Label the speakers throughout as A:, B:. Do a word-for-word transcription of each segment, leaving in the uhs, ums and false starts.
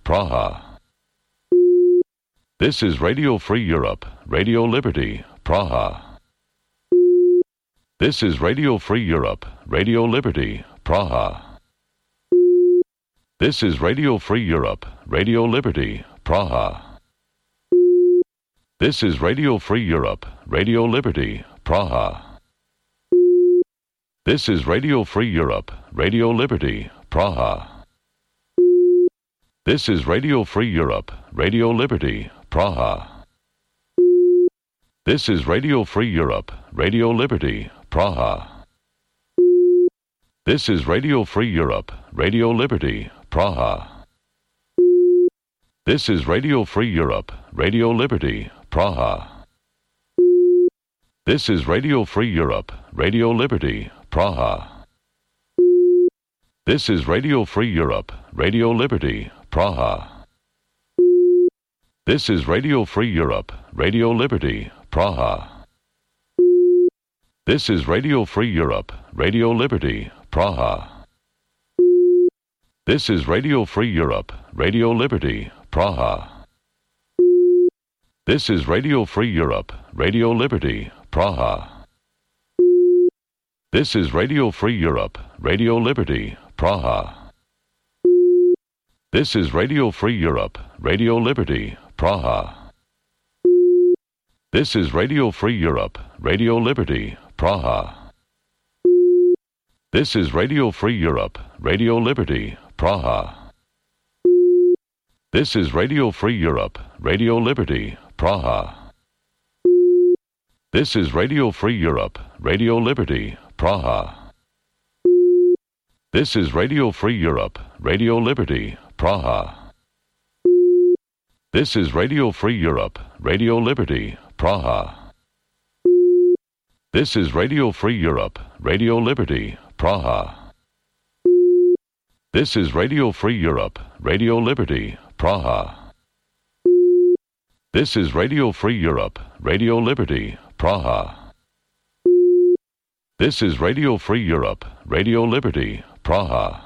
A: Praha. This is Radio Free Europe, Radio Liberty, Praha. This is Radio Free Europe, Radio Liberty, Praha. This is Radio Free Europe, Radio Liberty, Praha. This is Radio Free Europe, Radio Liberty, Praha. This is Radio Free Europe, Radio Liberty, Praha. This is Radio Free Europe, Radio Liberty, Praha. This is Radio Free Europe, Radio Liberty, Praha. This is Radio Free Europe, Radio Liberty, Praha. This is Radio Free Europe, Radio Liberty, Praha. This is Radio Free Europe, Radio Liberty, Praha. This is Radio Free Europe, Radio Liberty, Praha. This is Radio Free Europe, Radio Liberty, Praha. This is Radio Free Europe, Radio Liberty, Praha. This is Radio Free Europe, Radio Liberty, Praha. This is Radio Free Europe, Radio Liberty, Praha. This is Radio Free Europe, Radio Liberty, Praha. This is Radio Free Europe, Radio Liberty, Praha. This is Radio Free Europe, Radio Liberty, Praha. This is Radio Free Europe, Radio Liberty, Praha. This is Radio Free Europe, Radio Liberty, Praha. This is Radio Free Europe, Radio Liberty, Praha. This is Radio Free Europe, Radio Liberty, Praha. This is Radio Free Europe, Radio Liberty, Praha. This is Radio Free Europe, Radio Liberty, Praha. This is Radio Free Europe, Radio Liberty, Praha. This is Radio Free Europe, Radio Liberty, Praha. This is Radio Free Europe, Radio Liberty, Praha.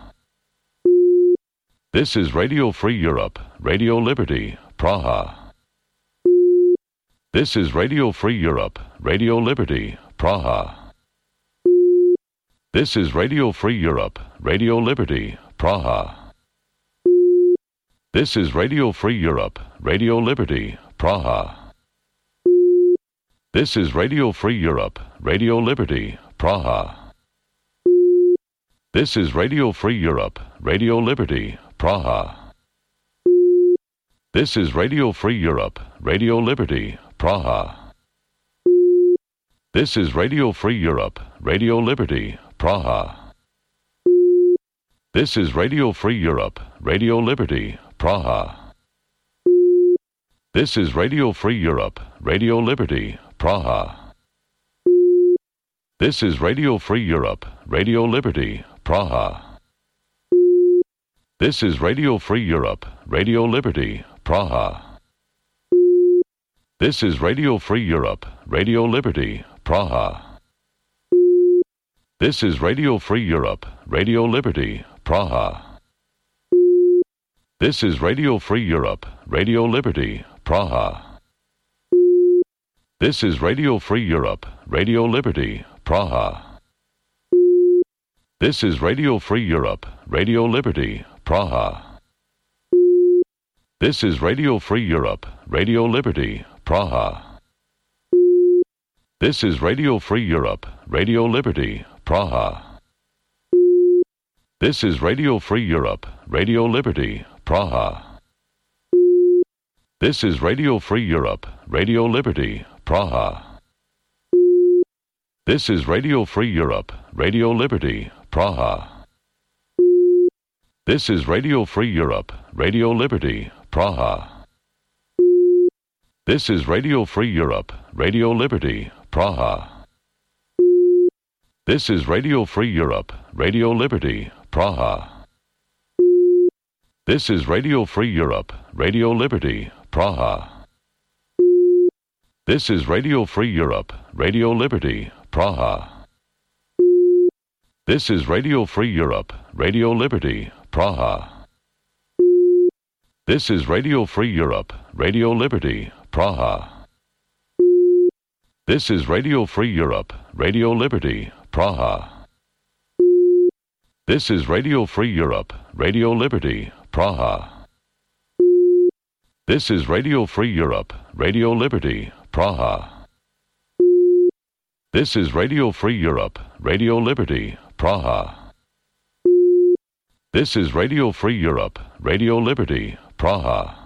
A: This is Radio Free Europe, Radio Liberty, Praha. This is Radio Free Europe, Radio Liberty, Praha. This is Radio Free Europe, Radio Liberty, Praha. This is Radio Free Europe, Radio Liberty, Praha. This is Radio Free Europe, Radio Liberty, Praha. This is Radio Free Europe, Radio Liberty, Praha. This is Radio Free Europe, Radio Liberty, Praha. This is Radio Free Europe, Radio Liberty, Praha. This is Radio Free Europe, Radio Liberty, Praha. This is Radio Free Europe, Radio Liberty, Praha. This is Radio Free Europe, Radio Liberty, Praha. This is Radio Free Europe, Radio Liberty, Praha. This is Radio Free Europe, Radio Liberty, Praha. This is Radio Free Europe, Radio Liberty, Praha. This is Radio Free Europe, Radio Liberty, Praha. This is Radio Free Europe, Radio Liberty, Praha. This is Radio Free Europe, Radio Liberty, Praha. This is Radio Free Europe, Radio Liberty, Praha. This is Radio Free Europe, Radio Liberty, Praha. This is Radio Free Europe, Radio Liberty, Praha. This is Radio Free Europe, Radio Liberty, Praha. This is Radio Free Europe, Radio Liberty, Praha. This is Radio Free Europe, Radio Liberty, Praha. This is Radio Free Europe, Radio Liberty, Praha. This is Radio Free Europe, Radio Liberty, Praha. This is Radio Free Europe, Radio Liberty, Praha. This is Radio Free Europe, Radio Liberty, Praha. This is Radio Free Europe, Radio Liberty, Praha. This is Radio Free Europe, Radio Liberty, Praha. This is Radio Free Europe, Radio Liberty, Praha. This is Radio Free Europe, Radio Liberty, Praha. This is Radio Free Europe, Radio Liberty, Praha. This is Radio Free Europe, Radio Liberty, Praha. This is Radio Free Europe, Radio Liberty, Praha.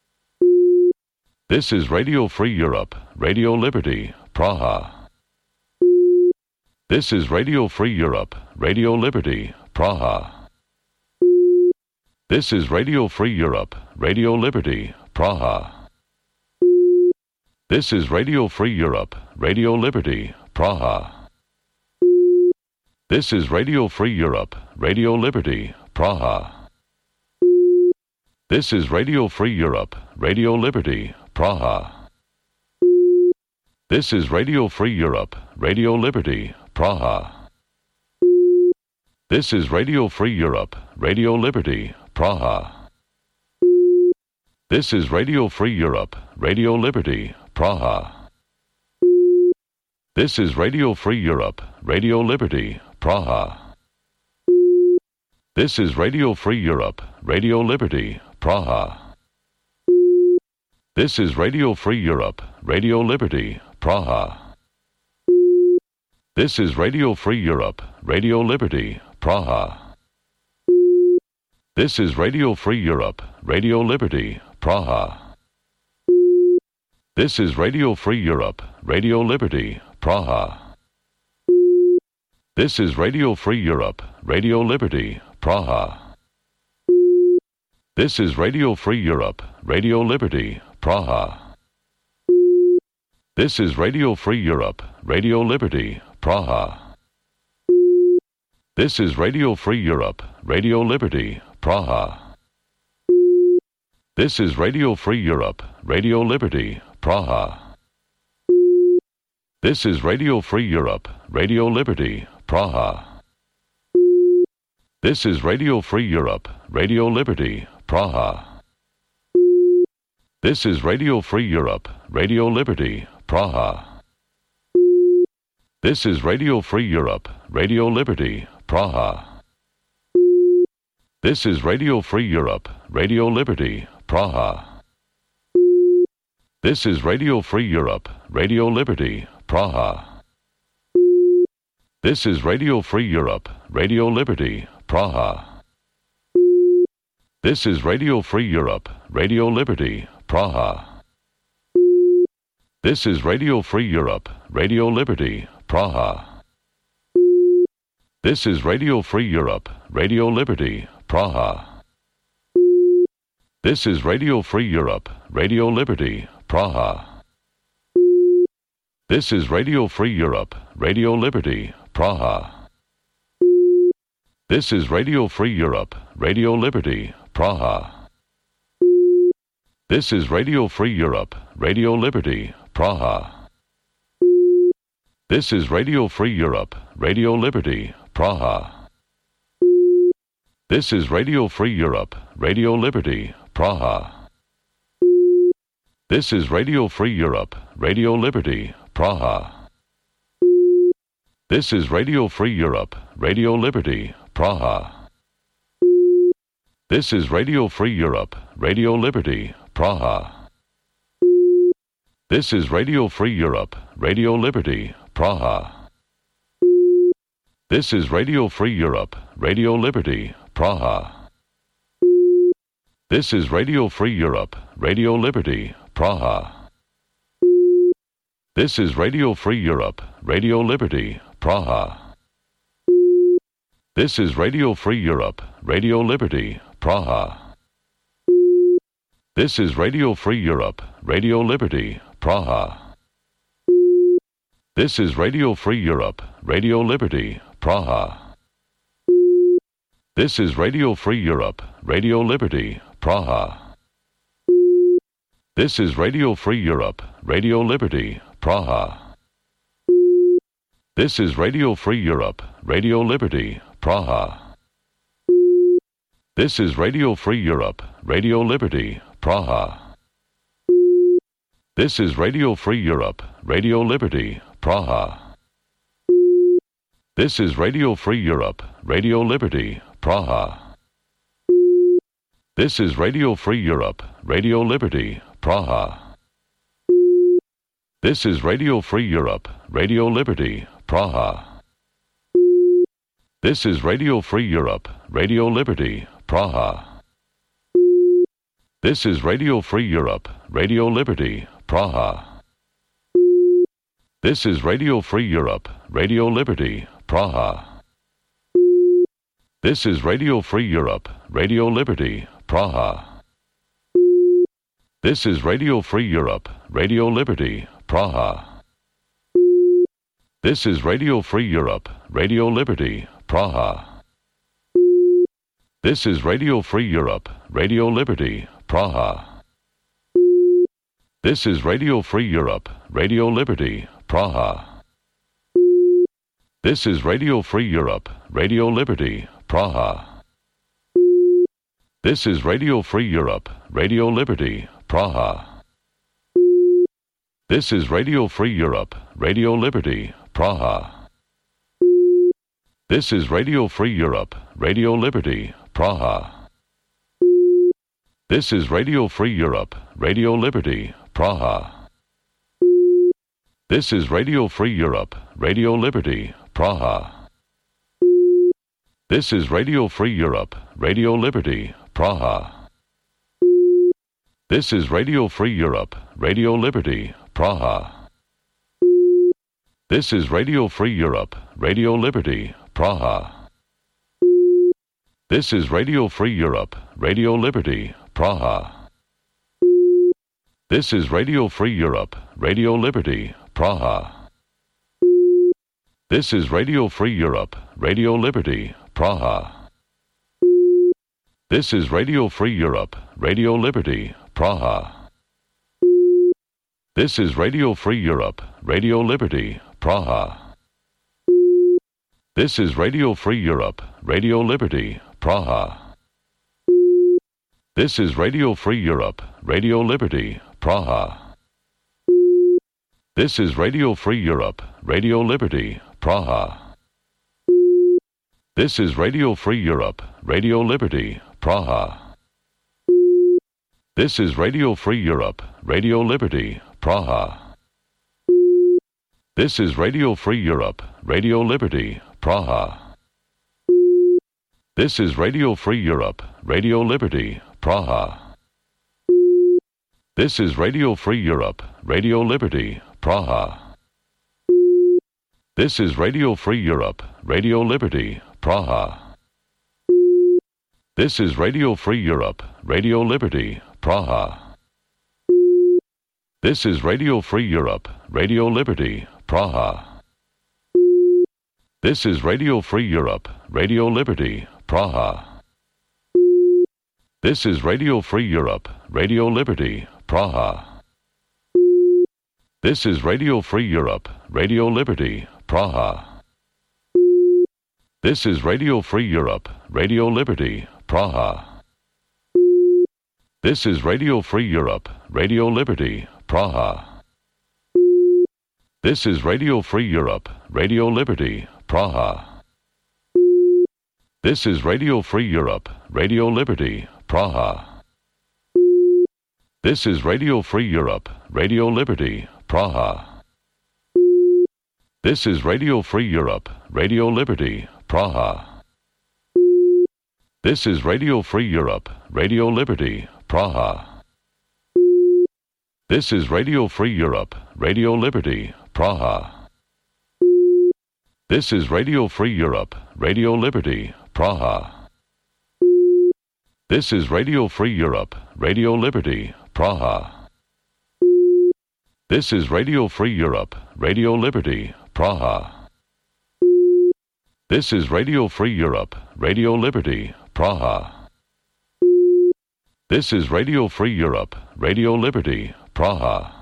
A: This is Radio Free Europe, Radio Liberty, Praha. This is Radio Free Europe, Radio Liberty, Praha. This is Radio Free Europe, Radio Liberty, Praha. This is Radio Free Europe, Radio Liberty, Praha. This is Radio Free Europe, Radio Liberty, Praha. This is Radio Free Europe, Radio Liberty, Praha. This is Radio Free Europe, Radio Liberty, Praha. This is Radio Free Europe, Radio Liberty, Praha. This is Radio Free Europe, Radio Liberty, Praha. This is Radio Free Europe, Radio Liberty, Praha. This is Radio Free Europe, Radio Liberty, Praha. This is Radio Free Europe, Radio Liberty, Praha. This is Radio Free Europe, Radio Liberty, Praha. This is Radio Free Europe, Radio Liberty, Praha. This is Radio Free Europe, Radio Liberty, Praha. This is Radio Free Europe, Radio Liberty, Praha. This is Radio Free Europe, Radio Liberty, Praha. This is Radio Free Europe, Radio Liberty, Praha. This is Radio Free Europe, Radio Liberty, Praha. This is Radio Free Europe, Radio Liberty, Praha. This is Radio Free Europe, Radio Liberty, Praha. This is Radio Free Europe, Radio Liberty, Praha. This is Radio Free Europe, Radio Liberty, Praha. This is Radio Free Europe, Radio Liberty, Praha. This is Radio Free Europe, Radio Liberty, Praha. This is Radio Free Europe, Radio Liberty, Praha. This is Radio Free Europe, Radio Liberty, Praha. This is Radio Free Europe, Radio Liberty, Praha. This is Radio Free Europe, Radio Liberty, Praha. This is Radio Free Europe, Radio Liberty, Praha. This is Radio Free Europe, Radio Liberty, Praha. This is Radio Free Europe, Radio Liberty, Praha. This is Radio Free Europe, Radio Liberty, Praha. This is Radio Free Europe, Radio Liberty, Praha. This is Radio Free Europe, Radio Liberty, Praha. This is Radio Free Europe, Radio Liberty, Praha. This is Radio Free Europe, Radio Liberty, Praha. This is Radio Free Europe, Radio Liberty, Praha. This is Radio Free Europe, Radio Liberty, Praha. This is Radio Free Europe, Radio Liberty, Praha. This is Radio Free Europe, Radio Liberty, Praha. This is Radio Free Europe, Radio Liberty, Praha. This is Radio Free Europe, Radio Liberty, Praha. This is Radio Free Europe, Radio Liberty, Praha. This is Radio Free Europe, Radio Liberty, Praha. This is Radio Free Europe, Radio Liberty, Praha. This is Radio Free Europe, Radio Liberty, Praha. This is Radio Free Europe, Radio Liberty, Praha. This is Radio Free Europe, Radio Liberty, Praha. This is Radio Free Europe, Radio Liberty, Praha. This is Radio Free Europe, Radio Liberty, Praha. This is Radio Free Europe, Radio Liberty, Praha. This is Radio Free Europe, Radio Liberty, Praha. This is Radio Free Europe, Radio Liberty, Praha. This is Radio Free Europe, Radio Liberty, Praha. This is Radio Free Europe, Radio Liberty, Praha. This is Radio Free Europe, Radio Liberty, Praha. This is Radio Free Europe, Radio Liberty, Praha. This is Radio Free Europe, Radio Liberty, Praha. This is Radio Free Europe, Radio Liberty, Praha. This is Radio Free Europe, Radio Liberty, Praha. This is Radio Free Europe, Radio Liberty, Praha. This is Radio Free Europe, Radio Liberty, Praha. This is Radio Free Europe, Radio Liberty, Praha. This is Radio Free Europe, Radio Liberty, Praha. This is Radio Free Europe, Radio Liberty, Praha. This is Radio Free Europe, Radio Liberty, Praha. This is Radio Free Europe, Radio Liberty, Praha. This is Radio Free Europe, Radio Liberty, Praha. This is Radio Free Europe, Radio Liberty, Praha. This is Radio Free Europe, Radio Liberty, Praha. This is Radio Free Europe, Radio Liberty, Praha. This is Radio Free Europe, Radio Liberty, Praha. This is Radio Free Europe, Radio Liberty, Praha. This is Radio Free Europe, Radio Liberty, Praha. This is Radio Free Europe, Radio Liberty, Praha. This is Radio Free Europe, Radio Liberty, Praha. This is Radio Free Europe, Radio Liberty, Praha. This is Radio Free Europe, Radio Liberty, Praha. This is Radio Free Europe, Radio Liberty, Praha. This is Radio Free Europe, Radio Liberty, Praha. This is Radio Free Europe, Radio Liberty, Praha. This is Radio Free Europe, Radio Liberty, Praha. This is Radio Free Europe, Radio Liberty, Praha. This is Radio Free Europe, Radio Liberty, Praha. This is Radio Free Europe, Radio Liberty, Praha. This is Radio Free Europe, Radio Liberty, Praha. This is Radio Free Europe, Radio Liberty, Praha. This is Radio Free Europe, Radio Liberty, Praha. This is Radio Free Europe, Radio Liberty, Praha. This is Radio Free Europe, Radio Liberty, Praha. This is Radio Free Europe, Radio Liberty, Praha. This is Radio Free Europe, Radio Liberty, Praha. This is Radio Free Europe, Radio Liberty, Praha. This is Radio Free Europe, Radio Liberty, Praha. This is Radio Free Europe, Radio Liberty, Praha. This is Radio Free Europe, Radio Liberty, Praha. This is Radio Free Europe, Radio Liberty, Praha. This is Radio Free Europe, Radio Liberty, Praha. This is Radio Free Europe, Radio Liberty, Praha. This is Radio Free Europe, Radio Liberty, Praha. This is Radio Free Europe, Radio Liberty, Praha. This is Radio Free Europe, Radio Liberty, Praha.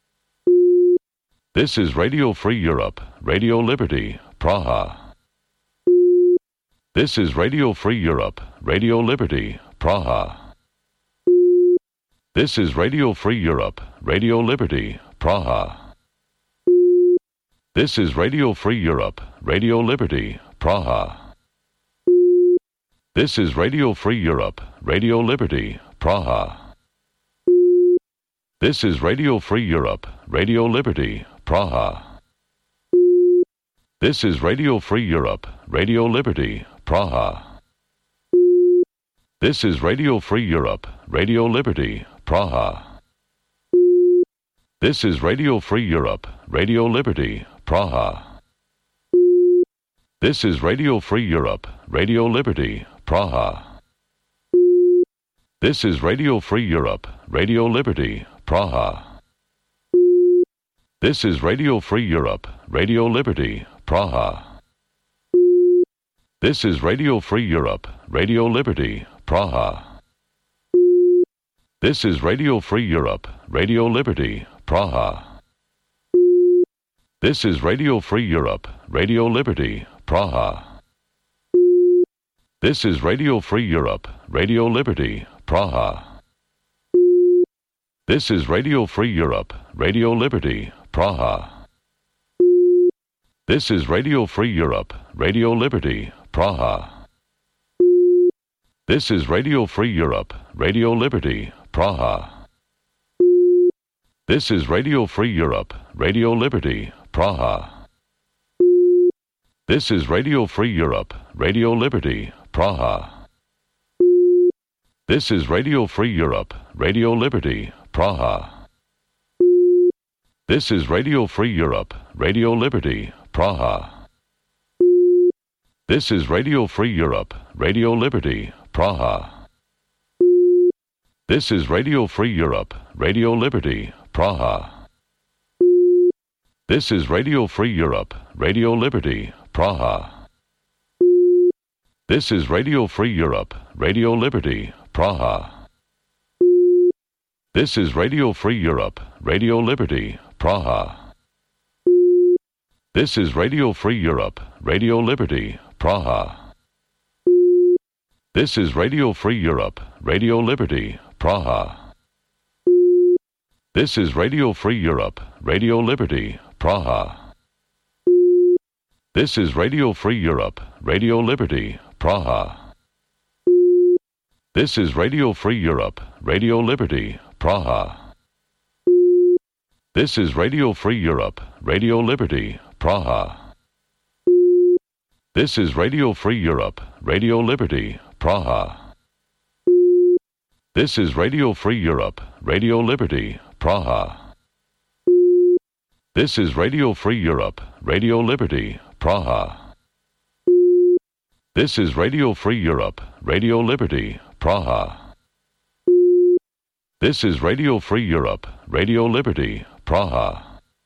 A: This is Radio Free Europe, Radio Liberty, Praha. This is Radio Free Europe, Radio Liberty, Praha. This is Radio Free Europe, Radio Liberty, Praha. This is Radio Free Europe, Radio Liberty, Praha. This is Radio Free Europe, Radio Liberty, Praha. This is Radio Free Europe, Radio Liberty, Praha. This is Radio Free Europe, Radio Liberty, Praha. This is Radio Free Europe, Radio Liberty, Praha. This is Radio Free Europe, Radio Liberty, Praha. This is Radio Free Europe, Radio Liberty, Praha. This is Radio Free Europe, Radio Liberty, Praha. This is Radio Free Europe, Radio Liberty, Praha. This is Radio Free Europe, Radio Liberty, Praha. This is Radio Free Europe, Radio Liberty, Praha. This is Radio Free Europe, Radio Liberty, Praha. This is Radio Free Europe, Radio Liberty, Praha. This is Radio Free Europe, Radio Liberty, Praha. This is Radio Free Europe, Radio Liberty, Praha. This is Radio Free Europe, Radio Liberty, Praha. This is Radio Free Europe, Radio Liberty, Praha. This is Radio Free Europe, Radio Liberty, Praha. This is Radio Free Europe, Radio Liberty, Praha. This is Radio Free Europe, Radio Liberty, Praha. This is Radio Free Europe, Radio Liberty, Praha. This is Radio Free Europe, Radio Liberty, Praha. This is Radio Free Europe, Radio Liberty, Praha. This is Radio Free Europe, Radio Liberty, Praha. This is Radio Free Europe, Radio Liberty, Praha. This is Radio Free Europe, Radio Liberty, Praha. This is Radio Free Europe, Radio Liberty, Praha. This is Radio Free Europe, Radio Liberty, Praha. This is Radio Free Europe, Radio Liberty, Praha. This is Radio Free Europe, Radio Liberty, Praha. This is Radio Free Europe, Radio Liberty, Praha. This is Radio Free Europe, Radio Liberty, Praha. This is Radio Free Europe, Radio Liberty, Praha. This is Radio Free Europe, Radio Liberty, Praha. This is Radio Free Europe, Radio Liberty, Praha. This is Radio Free Europe, Radio Liberty, Praha.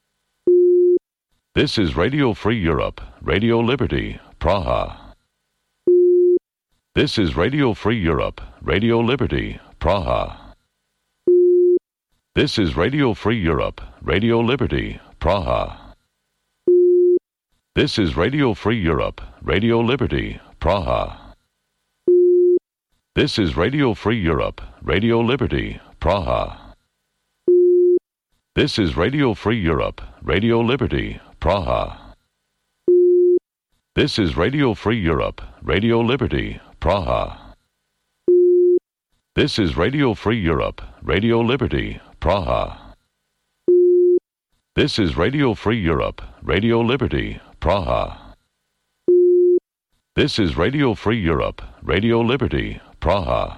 A: This is Radio Free Europe, Radio Liberty, Praha. This is Radio Free Europe, Radio Liberty, Praha. This is Radio Free Europe, Radio Liberty, Praha. This is Radio Free Europe, Radio Liberty, Praha. This is Radio Free Europe, Radio Liberty, Praha. This is Radio Free Europe, Radio Liberty, Praha. This is Radio Free Europe, Radio Liberty, Praha. This is Radio Free Europe, Radio Liberty, Praha. This is Radio Free Europe, Radio Liberty, Praha. This is Radio Free Europe, Radio Liberty, Praha.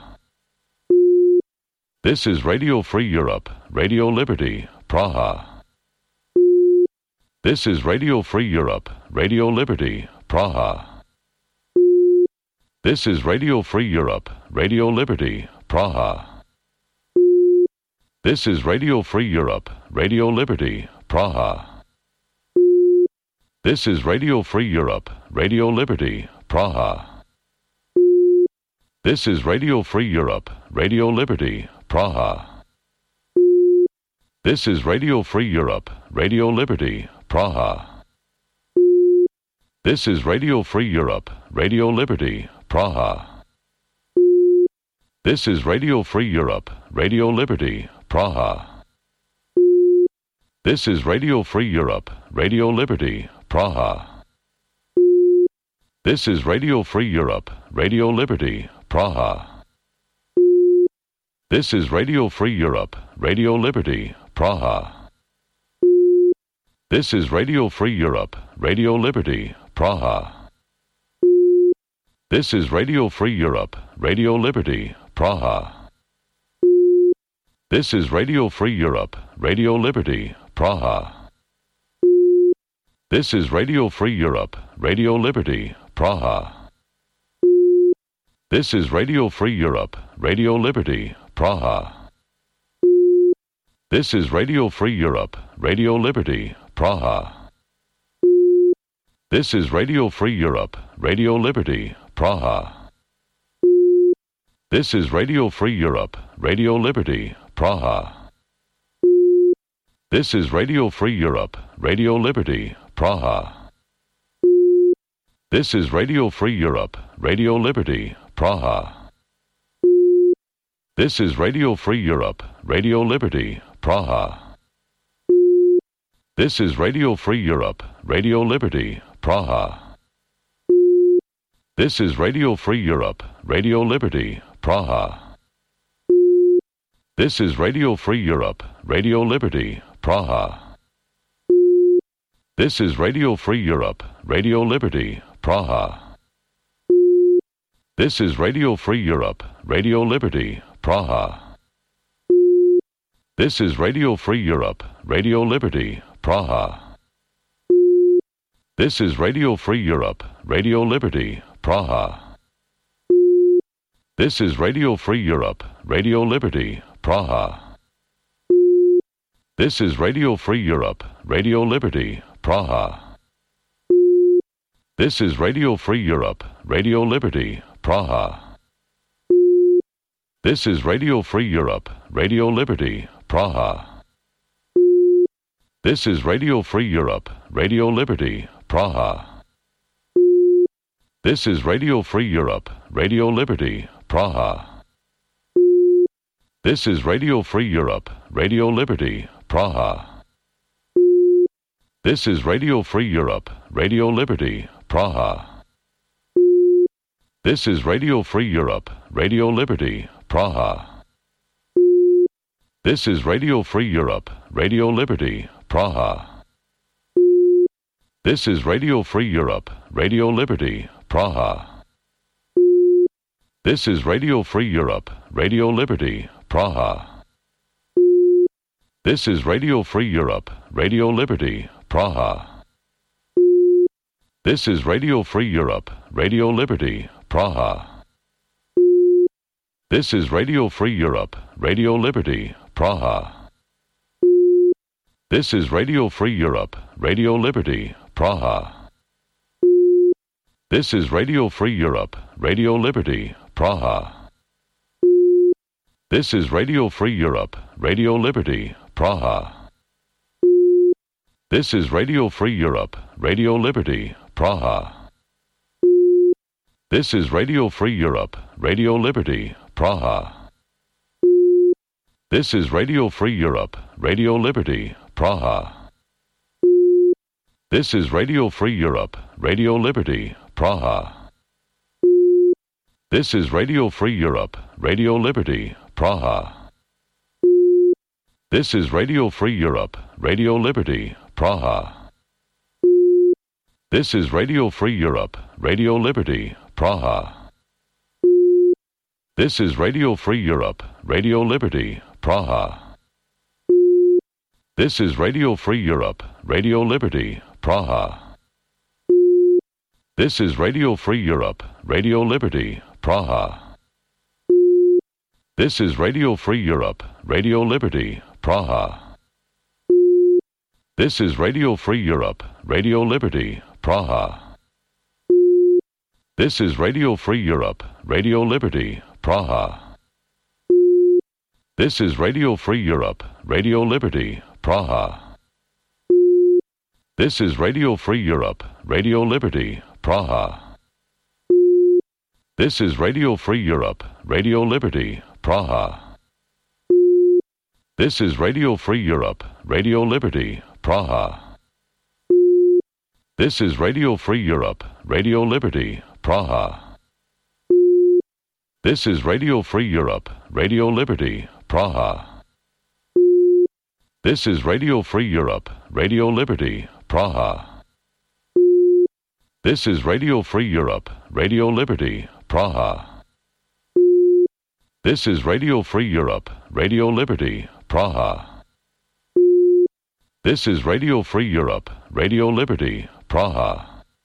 A: This is Radio Free Europe, Radio Liberty, Praha. This is Radio Free Europe, Radio Liberty, Praha. This is Radio Free Europe, Radio Liberty, Praha. This is Radio Free Europe, Radio Liberty, Praha. This is Radio Free Europe, Radio Liberty, Praha. This is Radio Free Europe, Radio Liberty, Praha. This is Radio Free Europe, Radio Liberty, Praha. This is Radio Free Europe, Radio Liberty, Praha. This is Radio Free Europe, Radio Liberty, Praha. This is Radio Free Europe, Radio Liberty, Praha. This is Radio Free Europe, Radio Liberty, Praha. This is Radio Free Europe, Radio Liberty, Praha. This is Radio Free Europe, Radio Liberty, Praha. This is Radio Free Europe, Radio Liberty, Praha. This is Radio Free Europe, Radio Liberty, Praha. This is Radio Free Europe, Radio Liberty, Praha. This is Radio Free Europe, Radio Liberty, Praha. This is Radio Free Europe, Radio Liberty, Praha. This is Radio Free Europe, Radio Liberty, Praha. This is Radio Free Europe, Radio Liberty, Praha. This is Radio Free Europe, Radio Liberty, Praha. This is Radio Free Europe, Radio Liberty, Praha. This is Radio Free Europe, Radio Liberty, Praha. This is Radio Free Europe, Radio Liberty, Praha. This is Radio Free Europe, Radio Liberty, Praha. This is Radio Free Europe, Radio Liberty, Praha. This is Radio Free Europe, Radio Liberty, Praha. This is Radio Free Europe, Radio Liberty, Praha. This is Radio Free Europe, Radio Liberty, Praha. This is Radio Free Europe, Radio Liberty, Praha. This is Radio Free Europe, Radio Liberty, Praha. This is Radio Free Europe, Radio Liberty, Praha. This is Radio Free Europe, Radio Liberty, Praha. This is Radio Free Europe, Radio Liberty, Praha. This is Radio Free Europe, Radio Liberty, Praha. This is Radio Free Europe, Radio Liberty, Praha. This is Radio Free Europe, Radio Liberty, Praha. This is Radio Free Europe, Radio Liberty, Praha. This is Radio Free Europe, Radio Liberty, Praha. This is Radio Free Europe, Radio Liberty, Praha. This is Radio Free Europe, Radio Liberty, Praha. This is Radio Free Europe, Radio Liberty, Praha. This is Radio Free Europe, Radio Liberty, Praha. This is Radio Free Europe, Radio Liberty, Praha. This is Radio Free Europe, Radio Liberty, Praha. This is Radio Free Europe, Radio Liberty, Praha. This is Radio Free Europe, Radio Liberty, Praha. This is Radio Free Europe, Radio Liberty, Praha. This is Radio Free Europe, Radio Liberty, Praha. This is Radio Free Europe, Radio Liberty, Praha. This is Radio Free Europe, Radio Liberty, Praha. This is Radio Free Europe, Radio Liberty, Praha. This is Radio Free Europe, Radio Liberty, Praha. This is Radio Free Europe, Radio Liberty, Praha. This is Radio Free Europe, Radio Liberty, Praha. This is Radio Free Europe, Radio Liberty, Praha. This is Radio Free Europe, Radio Liberty, Praha. This is Radio Free Europe, Radio Liberty, Praha. This is Radio Free Europe, Radio Liberty, Praha. This is Radio Free Europe, Radio Liberty, Praha. This is Radio Free Europe, Radio Liberty, Praha. This is Radio Free Europe, Radio Liberty, Praha. This is Radio Free Europe, Radio Liberty, Praha. This is Radio Free Europe, Radio Liberty, Praha. This is Radio Free Europe, Radio Liberty, Praha. This is Radio Free Europe, Radio Liberty, Praha. This is Radio Free Europe, Radio Liberty, Praha. This is Radio Free Europe, Radio Liberty, Praha. This is Radio Free Europe, Radio Liberty, Praha. This is Radio Free Europe, Radio Liberty, Praha. This is Radio Free Europe, Radio Liberty, Praha.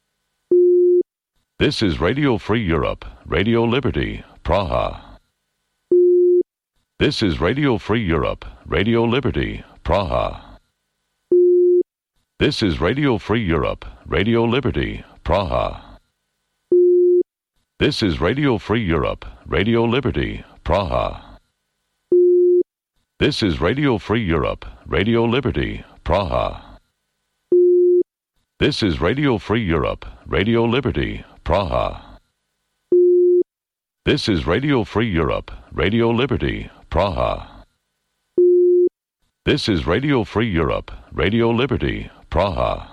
A: This is Radio Free Europe, Radio Liberty, Praha. This is Radio Free Europe, Radio Liberty, Praha. This is Radio Free Europe, Radio Liberty, Praha. This is Radio Free Europe, Radio Liberty, Praha. This is Radio Free Europe, Radio Liberty, Praha. This is Radio Free Europe, Radio Liberty, Praha. This is Radio Free Europe, Radio Liberty, Praha. This is Radio Free Europe, Radio Liberty, Praha.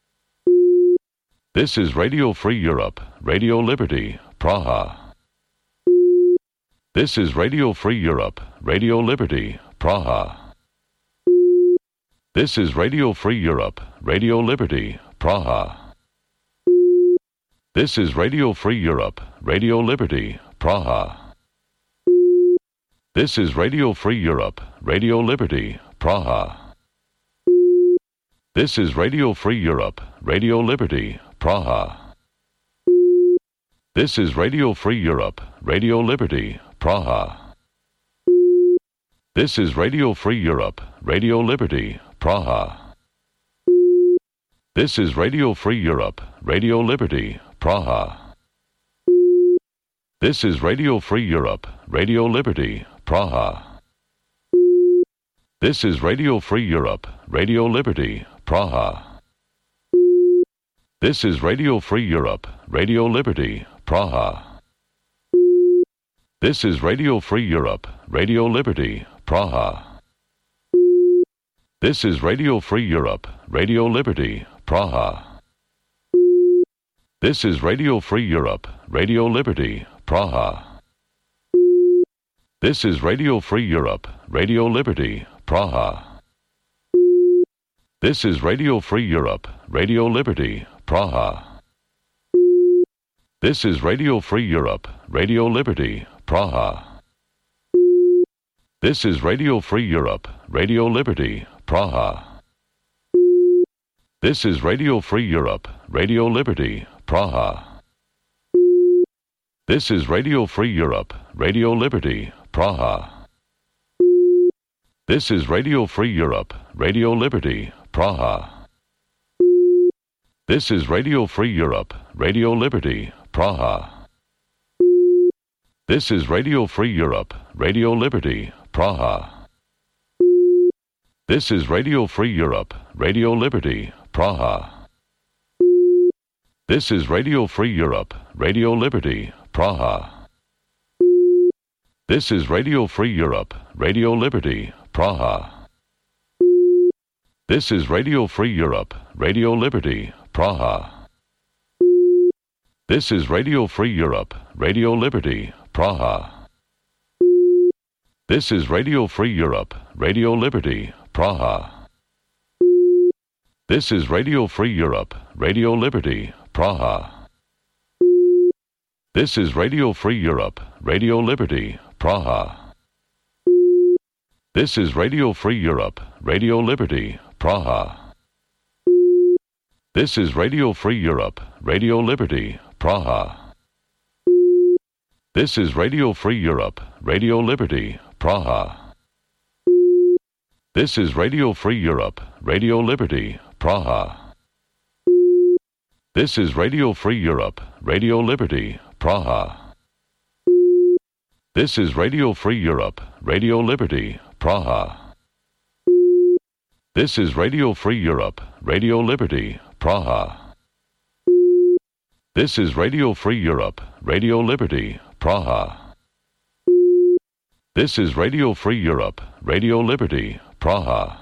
A: This is Radio Free Europe, Radio Liberty, Praha. This is Radio Free Europe, Radio Liberty, Praha. This is Radio Free Europe, Radio Liberty, Praha. This is Radio Free Europe, Radio Liberty, Praha. This is Radio Free Europe, Radio Liberty, Praha. This is Radio Free Europe, Radio Liberty, Praha. This is Radio Free Europe, Radio Liberty, Praha. This is Radio Free Europe, Radio Liberty, Praha. This is Radio Free Europe, Radio Liberty, Praha. This is Radio Free Europe, Radio Liberty, Praha. This is Radio Free Europe, Radio Liberty, Praha. This is Radio Free Europe, Radio Liberty, Praha. This is Radio Free Europe, Radio Liberty, Praha. This is Radio Free Europe, Radio Liberty, Praha. This is Radio Free Europe, Radio Liberty, Praha. This is Radio Free Europe, Radio Liberty, Praha. This is Radio Free Europe, Radio Liberty, Praha. This is Radio Free Europe, Radio Liberty, Praha. This is Radio Free Europe, Radio Liberty, Praha. This is Radio Free Europe, Radio Liberty, Praha. This is Radio Free Europe, Radio Liberty, Praha. This is Radio Free Europe, Radio Liberty, Praha. This is Radio Free Europe, Radio Liberty, Praha. This is Radio Free Europe, Radio Liberty, Praha. This is Radio Free Europe, Radio Liberty, Praha. This is Radio Free Europe, Radio Liberty, Praha. This is Radio Free Europe, Radio Liberty, Praha. This is Radio Free Europe, Radio Liberty, Praha. This is Radio Free Europe, Radio Liberty, Praha. This is Radio Free Europe, Radio Liberty, Praha. This is Radio Free Europe, Radio Liberty, Praha. This is Radio Free Europe, Radio Liberty, Praha. This is Radio Free Europe, Radio Liberty, Praha. This is Radio Free Europe, Radio Liberty, Praha. This is Radio Free Europe, Radio Liberty, Praha. This is Radio Free Europe, Radio Liberty, Praha. This is Radio Free Europe, Radio Liberty, Praha. This is Radio Free Europe, Radio Liberty, Praha. This is Radio Free Europe, Radio Liberty, Praha. This is Radio Free Europe, Radio Liberty, Praha. This is Radio Free Europe, Radio Liberty, Praha.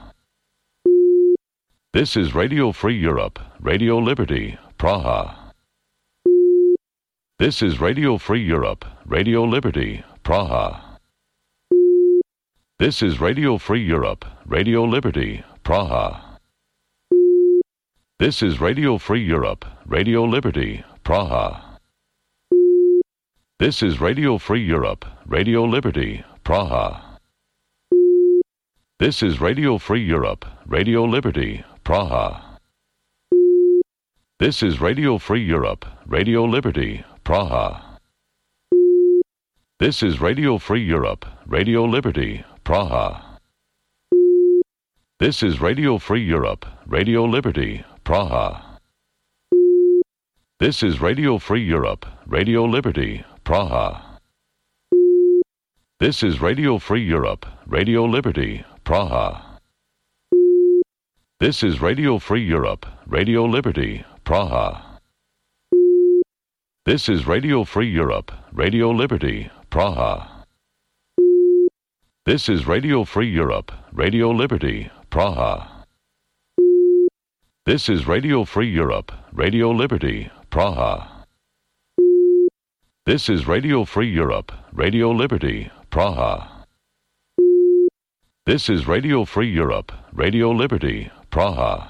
A: This is Radio Free Europe, Radio Liberty, Praha. This is Radio Free Europe, Radio Liberty, Praha. This is Radio Free Europe, Radio Liberty, Praha. This is Radio Free Europe, Radio Liberty, Praha. This is Radio Free Europe, Radio Liberty, Praha. This is Radio Free Europe, Radio Liberty, Praha. This is Radio Free Europe, Radio Liberty, Praha. This is Radio Free Europe, Radio Liberty, Praha. This is Radio Free Europe, Radio Liberty, Praha. This is Radio Free Europe, Radio Liberty, Praha. This is Radio Free Europe, Radio Liberty, Praha. This is Radio Free Europe, Radio Liberty, Praha. This is Radio Free Europe, Radio Liberty, Praha. This is Radio Free Europe, Radio Liberty, Praha. This is Radio Free Europe, Radio Liberty, Praha. This is Radio Free Europe, Radio Liberty, Praha. This is Radio Free Europe, Radio Liberty, Praha.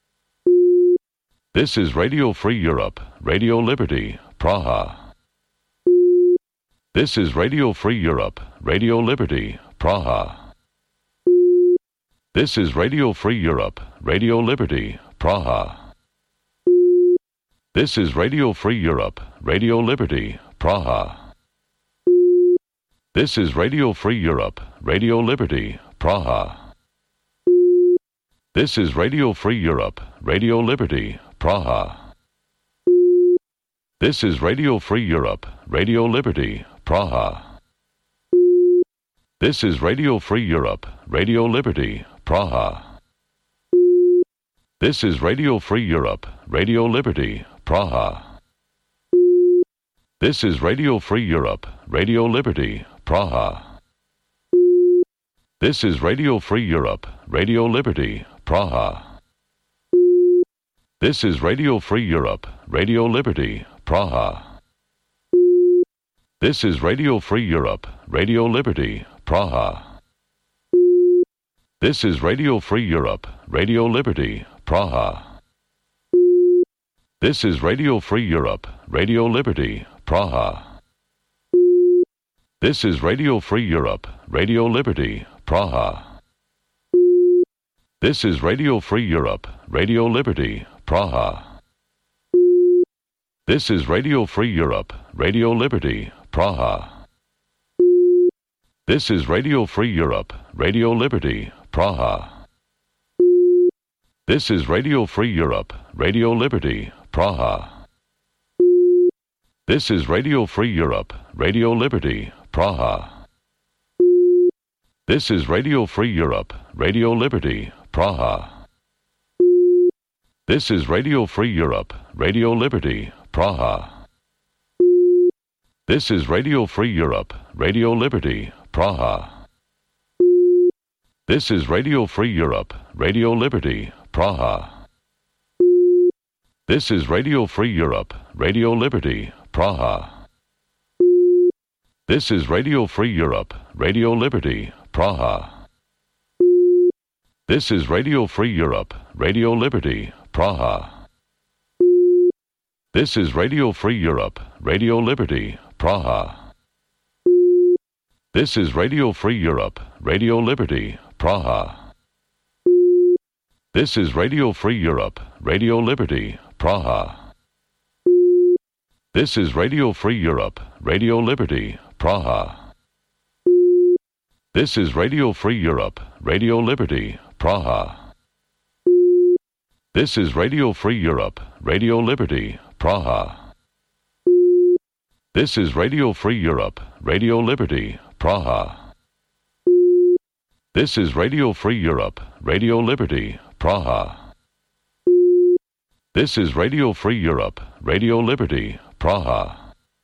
A: This is Radio Free Europe, Radio Liberty, Praha. This is Radio Free Europe, Radio Liberty, Praha. This is Radio Free Europe, Radio Liberty, Praha. This is Radio Free Europe, Radio Liberty, Praha. This is Radio Free Europe, Radio Liberty, Praha. This is Radio Free Europe, Radio Liberty, Praha. This is Radio Free Europe, Radio Liberty, Praha. This is Radio Free Europe, Radio Liberty, Praha. This is Radio Free Europe, Radio Liberty, Praha. This is Radio Free Europe, Radio Liberty, Praha. This is Radio Free Europe, Radio Liberty, Praha. This is Radio Free Europe, Radio Liberty, Praha. This is Radio Free Europe, Radio Liberty, Praha. This is Radio Free Europe, Radio Liberty, Praha. This is Radio Free Europe, Radio Liberty, Praha. This is Radio Free Europe, Radio Liberty, Praha. This is Radio Free Europe, Radio Liberty, Praha. This is Radio Free Europe, Radio Liberty, Praha. This is Radio Free Europe, Radio Liberty, Praha. This is Radio Free Europe, Radio Liberty, Praha. This is Radio Free Europe, Radio Liberty, Praha. This is Radio Free Europe, Radio Liberty, Praha. This is Radio Free Europe, Radio Liberty, Praha. This is Radio Free Europe, Radio Liberty, Praha. This is Radio Free Europe, Radio Liberty, Praha. This is Radio Free Europe, Radio Liberty, Praha. This is Radio Free Europe, Radio Liberty, Praha. This is Radio Free Europe, Radio Liberty, Praha. This is Radio Free Europe, Radio Liberty, Praha. This is Radio Free Europe, Radio Liberty, Praha. This is Radio Free Europe, Radio Liberty, Praha. This is Radio Free Europe, Radio Liberty, Praha. This is Radio Free Europe, Radio Liberty, Praha. This is Radio Free Europe, Radio Liberty, Praha. This is Radio Free Europe, Radio Liberty, Praha. This is Radio Free Europe, Radio Liberty, Praha. This is Radio Free Europe, Radio Liberty, Praha.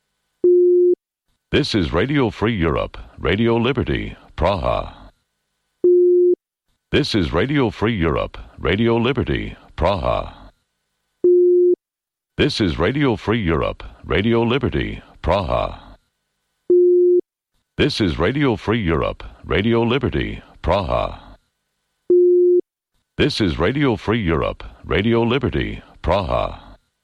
A: This is Radio Free Europe, Radio Liberty, Praha. This is Radio Free Europe, Radio Liberty, Praha. This is Radio Free Europe, Radio Liberty, Praha. This is Radio Free Europe, Radio Liberty, Praha. This is Radio Free Europe, Radio Liberty, Praha.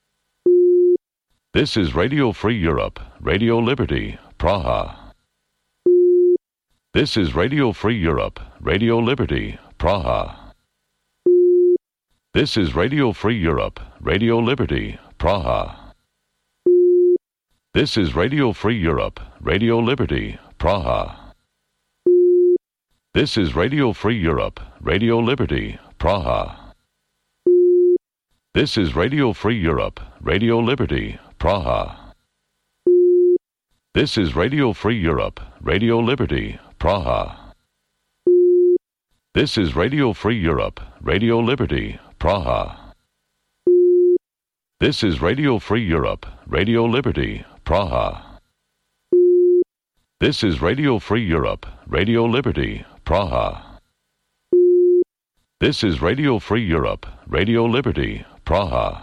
A: This is Radio Free Europe, Radio Liberty, Praha. This is Radio Free Europe, Radio Liberty, Praha. This is Radio Free Europe, Radio Liberty, Praha. This is Radio Free Europe, Radio Liberty, Praha. This is Radio Free Europe, Radio Liberty, Praha. This is Radio Free Europe, Radio Liberty, Praha. This is Radio Free Europe, Radio Liberty, Praha. This is Radio Free Europe, Radio Liberty, Praha. This is Radio Free Europe, Radio Liberty, Praha. This is Radio Free Europe, Radio Liberty, Praha. This is Radio Free Europe, Radio Liberty, Praha.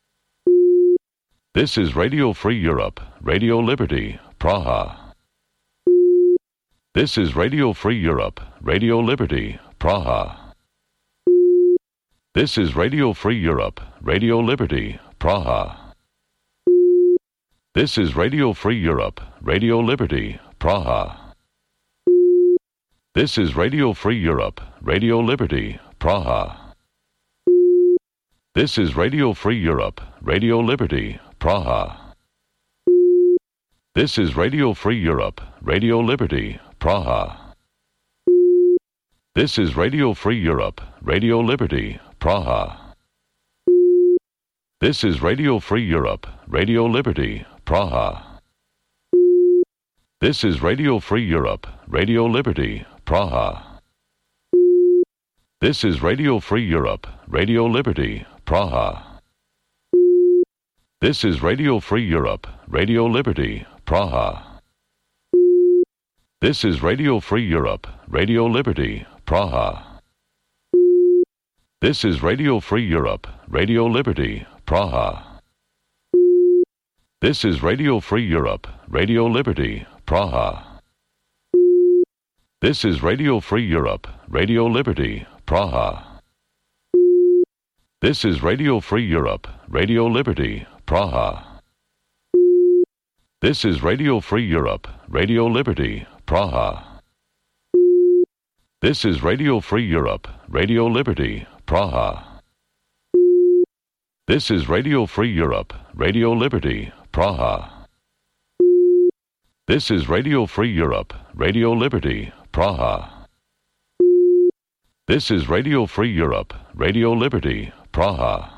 A: This is Radio Free Europe, Radio Liberty, Praha. This is Radio Free Europe, Radio Liberty, Praha. This is Radio Free Europe, Radio Liberty, Praha. This is Radio Free Europe, Radio Liberty, Praha. This is Radio Free Europe, Radio Liberty, Praha. This is Radio Free Europe, Radio Liberty, Praha. This is Radio Free Europe, Radio Liberty, Praha. This is Radio Free Europe, Radio Liberty, Praha. This is Radio Free Europe, Radio Liberty, Praha. This is Radio Free Europe, Radio Liberty, Praha. This is Radio Free Europe, Radio Liberty, Praha. This is Radio Free Europe, Radio Liberty, Praha. This is Radio Free Europe, Radio Liberty, Praha. This is Radio Free Europe, Radio Liberty, Praha. This is Radio Free Europe, Radio Liberty, Praha. This is Radio Free Europe, Radio Liberty, Praha. This is Radio Free Europe, Radio Liberty, Praha. This is Radio Free Europe, Radio Liberty, Praha. This is Radio Free Europe, Radio Liberty, Praha. This is Radio Free Europe, Radio Liberty, Praha. This is Radio Free Europe, Radio Liberty, Praha. This is Radio Free Europe, Radio Liberty, Praha.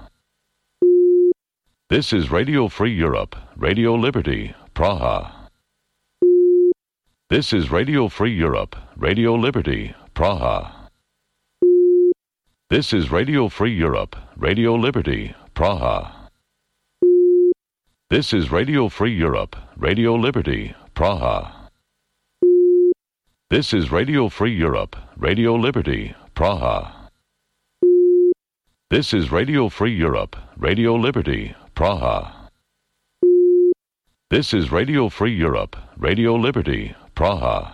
A: This is Radio Free Europe, Radio Liberty, Praha. This is Radio Free Europe, Radio Liberty, Praha. This is Radio Free Europe, Radio Liberty, Praha. This is Radio Free Europe, Radio Liberty, Praha. This is Radio Free Europe, Radio Liberty, Praha. This is Radio Free Europe, Radio Liberty, Praha. This is Radio Free Europe, Radio Liberty, Praha.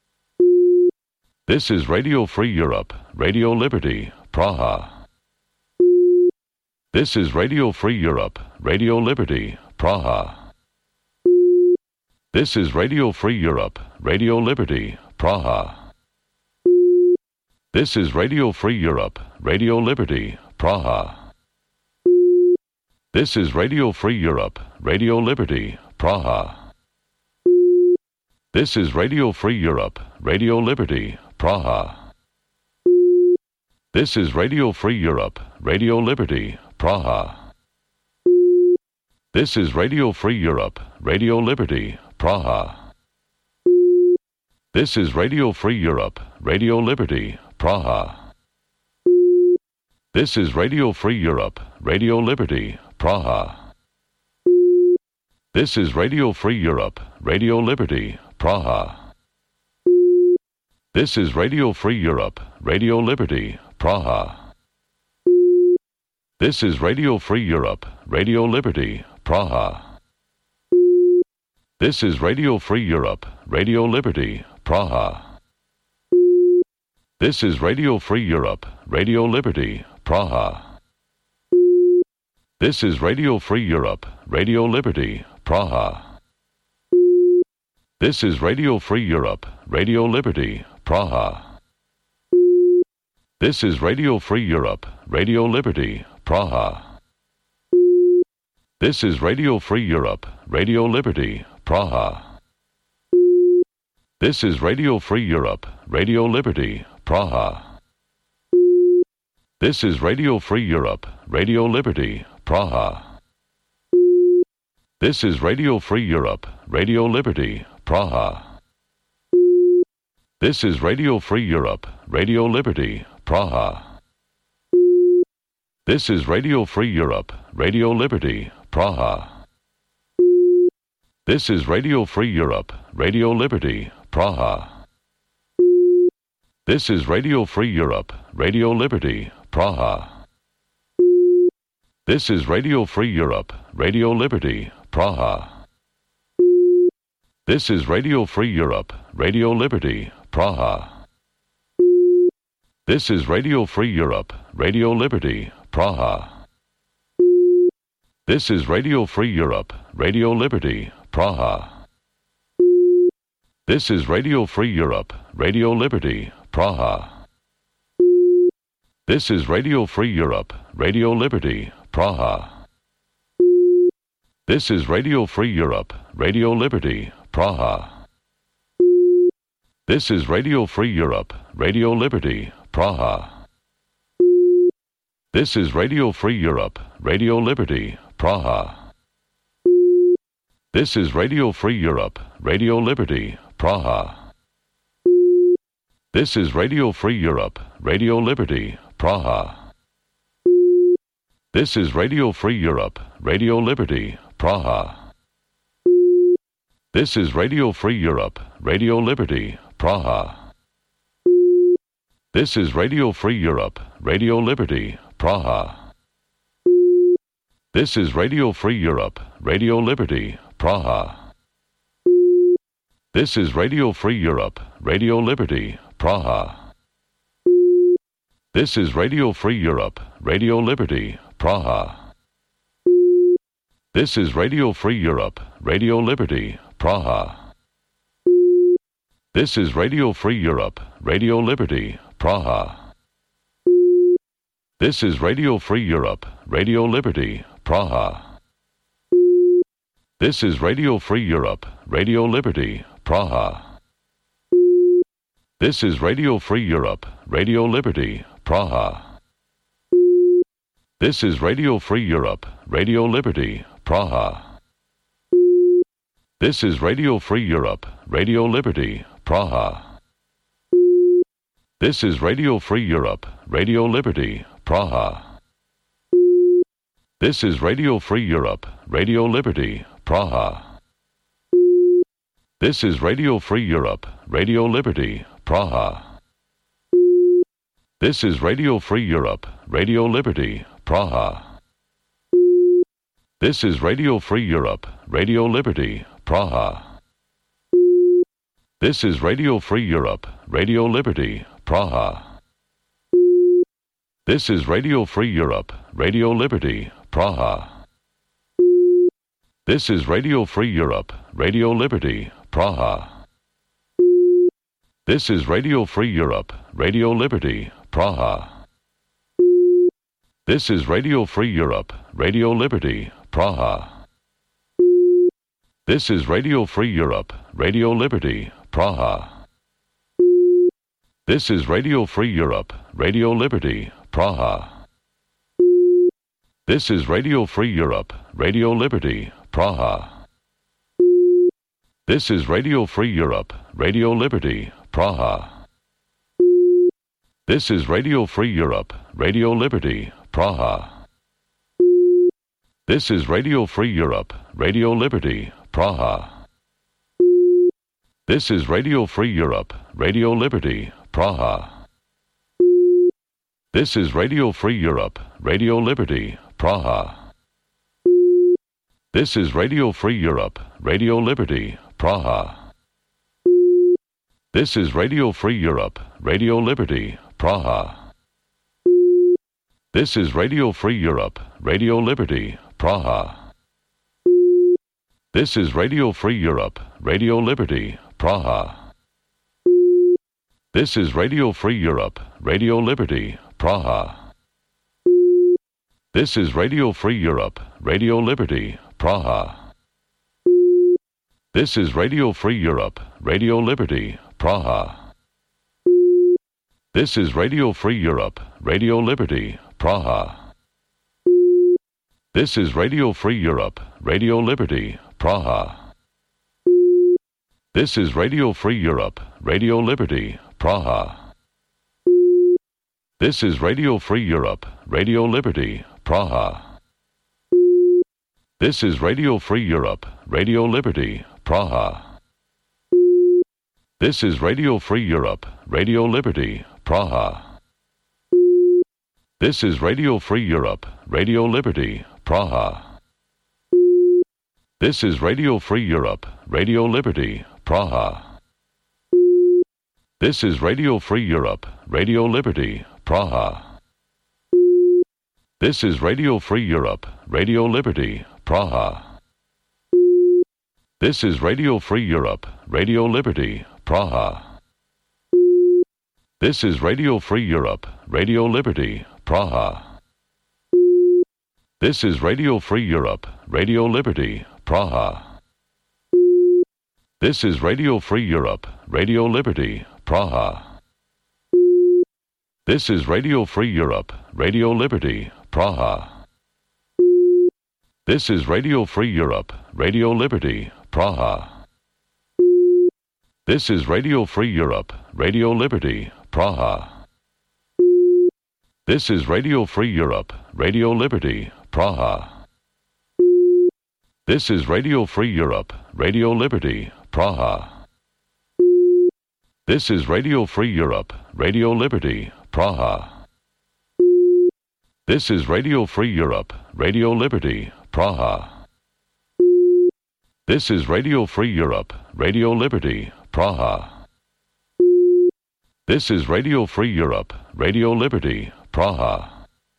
A: This is Radio Free Europe, Radio Liberty, Praha. This is Radio Free Europe, Radio Liberty, Praha. This is Radio Free Europe, Radio Liberty, Praha. This is Radio Free Europe, Radio Liberty, Praha. This is Radio Free Europe, Radio Liberty, Praha. This is Radio Free Europe, Radio Liberty, Praha. This is Radio Free Europe, Radio Liberty, Praha. This is Radio Free Europe, Radio Liberty, Praha. This is Radio Free Europe, Radio Liberty, Praha. This is Radio Free Europe, Radio Liberty, Praha. This is Radio Free Europe, Radio Liberty, Praha. This is Radio Free Europe, Radio Liberty, Praha. This is Radio Free Europe, Radio Liberty, Praha. This is Radio Free Europe, Radio Liberty, Praha. This is Radio Free Europe, Radio Liberty, Praha. This is Radio Free Europe, Radio Liberty, Praha. This is Radio Free Europe, Radio Liberty, Praha. This is Radio Free Europe, Radio Liberty, Praha. This is Radio Free Europe, Radio Liberty, Praha. This is Radio Free Europe, Radio Liberty, Praha. This is Radio Free Europe, Radio Liberty, Praha. This is Radio Free Europe, Radio Liberty, Praha. This is Radio Free Europe, Radio Liberty, Praha. This is Radio Free Europe, Radio Liberty, Praha. This is Radio Free Europe, Radio Liberty, Praha. This is Radio Free Europe, Radio Liberty, Praha. This is Radio Free Europe, Radio Liberty, Praha. This is Radio Free Europe, Radio Liberty, Praha. This is Radio Free Europe, Radio Liberty, Praha. This is Radio Free Europe, Radio Liberty, Praha. This is Radio Free Europe, Radio Liberty, Praha. This is Radio Free Europe, Radio Liberty, Praha. This is Radio Free Europe, Radio Liberty, Praha. This is Radio Free Europe, Radio Liberty, Praha. This is Radio Free Europe, Radio Liberty, Praha. This is Radio Free Europe, Radio Liberty, Praha. This is Radio Free Europe, Radio Liberty, Praha. This is Radio Free Europe, Radio Liberty, Praha. This is Radio Free Europe, Radio Liberty, Praha. This is Radio Free Europe, Radio Liberty, Praha. This is Radio Free Europe, Radio Liberty, Praha. This is Radio Free Europe, Radio Liberty, Praha. This is Radio Free Europe, Radio Liberty, Praha. This is Radio Free Europe, Radio Liberty, Praha. This is Radio Free Europe, Radio Liberty, Praha. This is Radio Free Europe, Radio Liberty, Praha. This is Radio Free Europe, Radio Liberty, Praha. This is Radio Free Europe, Radio Liberty, Praha. This is Radio Free Europe, Radio Liberty, Praha. This is Radio Free Europe, Radio Liberty, Praha. This is Radio Free Europe, Radio Liberty, Praha. This is Radio Free Europe, Radio Liberty, Praha. This is Radio Free Europe, Radio Liberty, Praha. This is Radio Free Europe, Radio Liberty, Praha. This is Radio Free Europe, Radio Liberty, Praha. This is Radio Free Europe, Radio Liberty, Praha. This is Radio Free Europe, Radio Liberty, Praha. This is Radio Free Europe, Radio Liberty, Praha. This is Radio Free Europe, Radio Liberty, Praha. This is Radio Free Europe, Radio Liberty, Praha. This is Radio Free Europe, Radio Liberty, Praha. This is Radio Free Europe, Radio Liberty, Praha. This is Radio Free Europe, Radio Liberty, Praha. This is Radio Free Europe, Radio Liberty, Praha. This is Radio Free Europe, Radio Liberty, Praha. This is Radio Free Europe, Radio Liberty, Praha. This is Radio Free Europe, Radio Liberty, Praha. This is Radio Free Europe, Radio Liberty, Praha. This is Radio Free Europe, Radio Liberty, Praha. This is Radio Free Europe, Radio Liberty, Praha. This is Radio Free Europe, Radio Liberty, Praha. This is Radio Free Europe, Radio Liberty, Praha. This is Radio Free Europe, Radio Liberty, Praha. This is Radio Free Europe, Radio Liberty, Praha. This is Radio Free Europe, Radio Liberty, Praha. This is Radio Free Europe, Radio Liberty, Praha. This is Radio Free Europe, Radio Liberty, Praha. This is Radio Free Europe, Radio Liberty, Praha. This is Radio Free Europe, Radio Liberty, Praha. This is Radio Free Europe, Radio Liberty, Praha. This is Radio Free Europe, Radio Liberty, Praha. This is Radio Free Europe, Radio Liberty, Praha. This is Radio Free Europe, Radio Liberty, Praha. This is Radio Free Europe, Radio Liberty, Praha. This is Radio Free Europe, Radio Liberty, Praha. This is Radio Free Europe, Radio Liberty, Praha. This is Radio Free Europe, Radio Liberty, Praha. This is Radio Free Europe, Radio Liberty, Praha. This is Radio Free Europe, Radio Liberty, Praha. This is Radio Free Europe, Radio Liberty, Praha. This is Radio Free Europe, Radio Liberty, Praha. This is Radio Free Europe, Radio Liberty, Praha. This is Radio Free Europe, Radio Liberty, Praha. This is Radio Free Europe, Radio Liberty, Praha. This is Radio Free Europe, Radio Liberty, Praha. This is Radio Free Europe, Radio Liberty, Praha. This is Radio Free Europe, Radio Liberty, Praha. This is Radio Free Europe, Radio Liberty, Praha.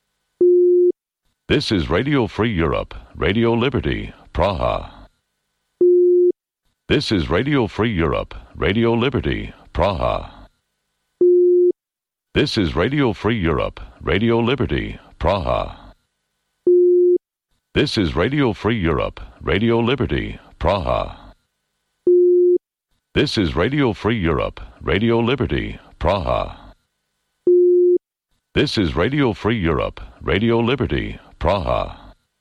A: This is Radio Free Europe, Radio Liberty, Praha. This is Radio Free Europe, Radio Liberty, Praha. This is Radio Free Europe, Radio Liberty, Praha. This is Radio Free Europe, Radio Liberty, Praha. This is Radio Free Europe, Radio Liberty, Praha. This is Radio Free Europe, Radio Liberty, Praha.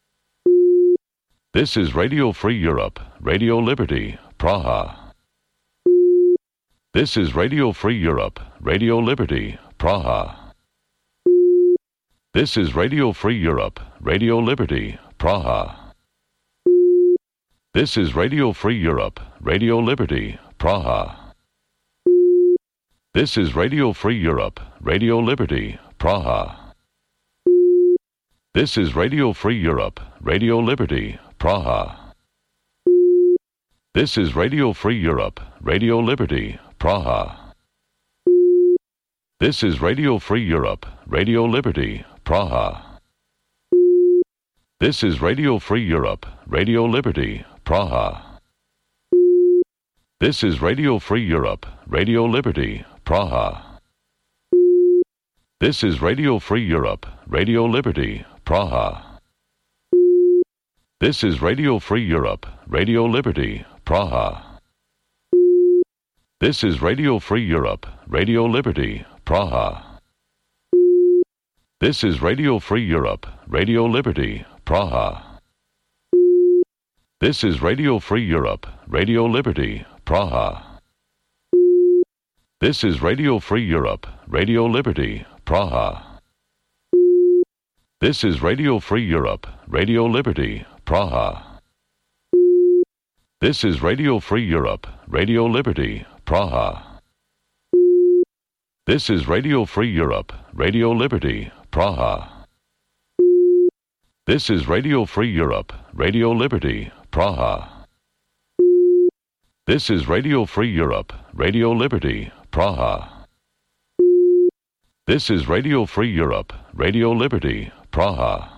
A: This is Radio Free Europe, Radio Liberty, Praha. This is Radio Free Europe, Radio Liberty, Praha. This is Radio Free Europe, Radio Liberty, Praha. This is Radio Free Europe, Radio Liberty, Praha. This is Radio Free Europe, Radio Liberty, Praha. This is Radio Free Europe, Radio Liberty, Praha. This is Radio Free Europe, Radio Liberty, Praha. This is Radio Free Europe, Radio Liberty, Praha. This is Radio Free Europe, Radio Liberty, Praha. This is Radio Free Europe, Radio Liberty, Praha. This is Radio Free Europe, Radio Liberty, Praha. This is Radio Free Europe, Radio Liberty, Praha. This is Radio Free Europe, Radio Liberty, Praha. This is Radio Free Europe, Radio Liberty, Praha. This is Radio Free Europe, Radio Liberty, Praha. This is Radio Free Europe, Radio Liberty, Praha. This is Radio Free Europe, Radio Liberty, Praha. This is Radio Free Europe, Radio Liberty, Praha. This is Radio Free Europe, Radio Liberty, Praha. This is Radio Free Europe, Radio Liberty, Praha. This is Radio Free Europe, Radio Liberty, Praha. This is Radio Free Europe, Radio Liberty, Praha.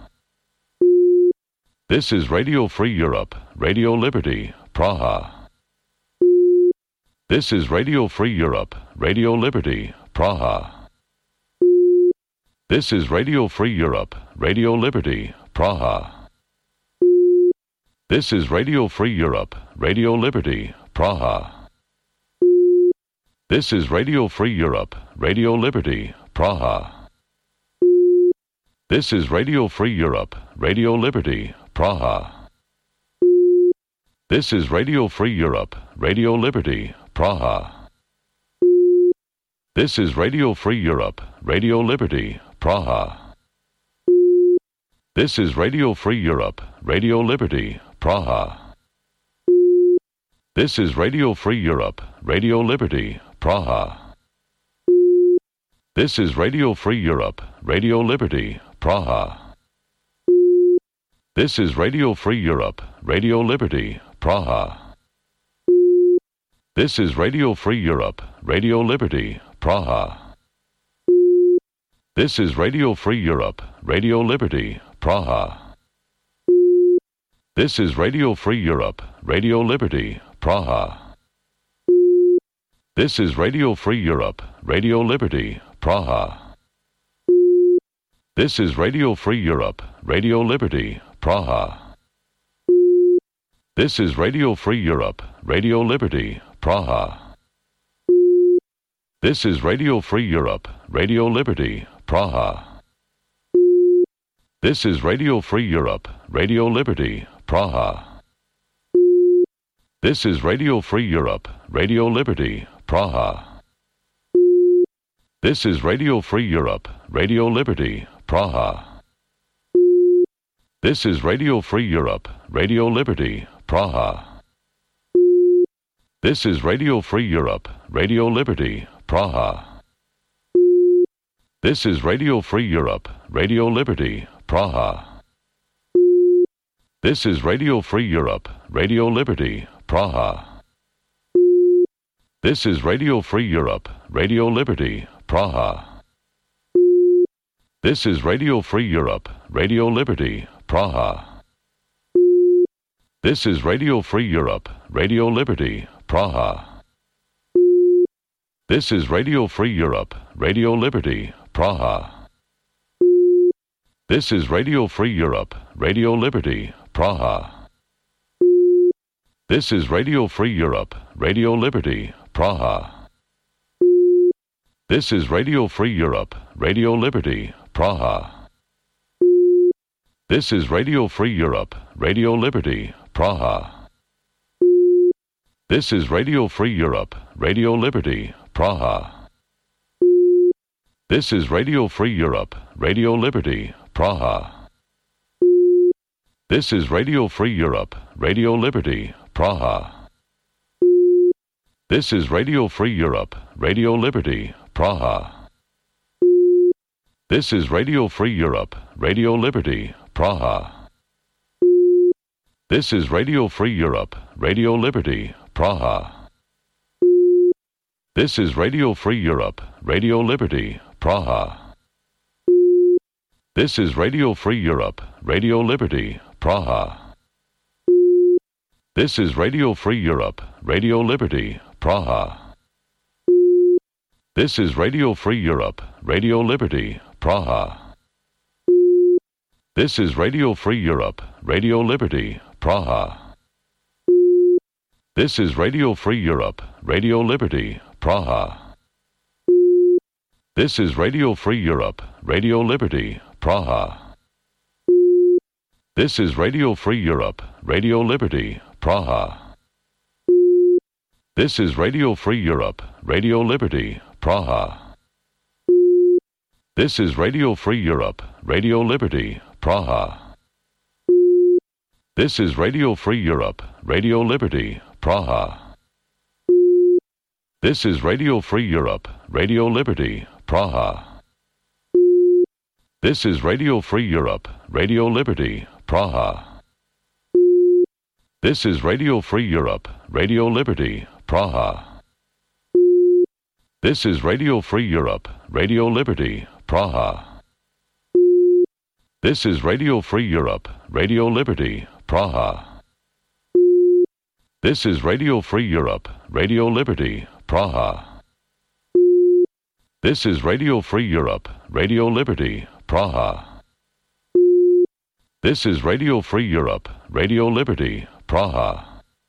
A: This is Radio Free Europe, Radio Liberty, Praha. This is Radio Free Europe, Radio Liberty, Praha. This is Radio Free Europe, Radio Liberty, Praha. This is Radio Free Europe, Radio Liberty, Praha. This is Radio Free Europe, Radio Liberty, Praha. This is Radio Free Europe, Radio Liberty, Praha. This is Radio Free Europe, Radio Liberty, Praha. This is Radio Free Europe, Radio Liberty, Praha. This is Radio Free Europe, Radio Liberty, Praha. This is Radio Free Europe, Radio Liberty, Praha. This is Radio Free Europe, Radio Liberty, Praha. This is Radio Free Europe, Radio Liberty, Praha. This is Radio Free Europe, Radio Liberty, Praha. This is Radio Free Europe, Radio Liberty, Praha. This is Radio Free Europe, Radio Liberty, Praha. This is Radio Free Europe, Radio Liberty, Praha. This is Radio Free Europe, Radio Liberty, Praha. This is Radio Free Europe, Radio Liberty, Praha. This is Radio Free Europe, Radio Liberty, Praha. This is Radio Free Europe, Radio Liberty, Praha. This is Radio Free Europe, Radio Liberty, Praha. This is Radio Free Europe, Radio Liberty, Praha. This is Radio Free Europe, Radio Liberty, Praha. This is Radio Free Europe, Radio Liberty, Praha. This is Radio Free Europe, Radio Liberty, Praha. This is Radio Free Europe, Radio Liberty, Praha. This is Radio Free Europe, Radio Liberty, Praha. This is Radio Free Europe, Radio Liberty, Praha. This is Radio Free Europe, Radio Liberty, Praha. This is Radio Free Europe, Radio Liberty, Praha. This is Radio Free Europe, Radio Liberty, Praha. This is Radio Free Europe, Radio Liberty, Praha. This is Radio Free Europe, Radio Liberty, Praha. This is Radio Free Europe, Radio Liberty, Praha. This is Radio Free Europe, Radio Liberty, Praha. This is Radio Free Europe, Radio Liberty, Praha. This is Radio Free Europe, Radio Liberty, Praha. This is Radio Free Europe, Radio Liberty, Praha. This is Radio Free Europe, Radio Liberty, Praha. This is Radio Free Europe, Radio Liberty, Praha. This is Radio Free Europe, Radio Liberty, Praha. This is Radio Free Europe, Radio Liberty, Praha. This is Radio Free Europe, Radio Liberty, Praha. This is Radio Free Europe, Radio Liberty, Praha. This is Radio Free Europe, Radio Liberty, Praha. This is Radio Free Europe, Radio Liberty, Praha. This is Radio Free Europe, Radio Liberty, Praha. This is Radio Free Europe, Radio Liberty, Praha. This is Radio Free Europe, Radio Liberty, Praha. This is Radio Free Europe, Radio Liberty, Praha. This is Radio Free Europe, Radio Liberty, Praha. This is Radio Free Europe, Radio Liberty, Praha. This is Radio Free Europe, Radio Liberty, Praha. This is Radio Free Europe, Radio Liberty, Praha. This is Radio Free Europe, Radio Liberty, Praha. This is Radio Free Europe, Radio Liberty, Praha. This is Radio Free Europe, Radio Liberty, Praha. This is Radio Free Europe, Radio Liberty, Praha. This is Radio Free Europe, Radio Liberty, Praha.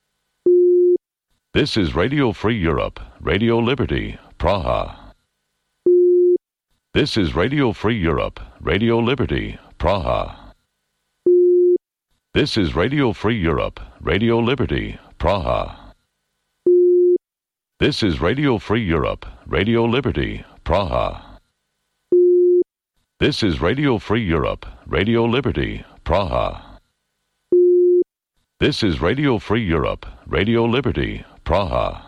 A: This is Radio Free Europe, Radio Liberty, Praha. This is Radio Free Europe, Radio Liberty, Praha. This is Radio Free Europe, Radio Liberty, Praha. This is Radio Free Europe, Radio Liberty, Praha. This is Radio Free Europe, Radio Liberty, Praha. This is Radio Free Europe, Radio Liberty, Praha.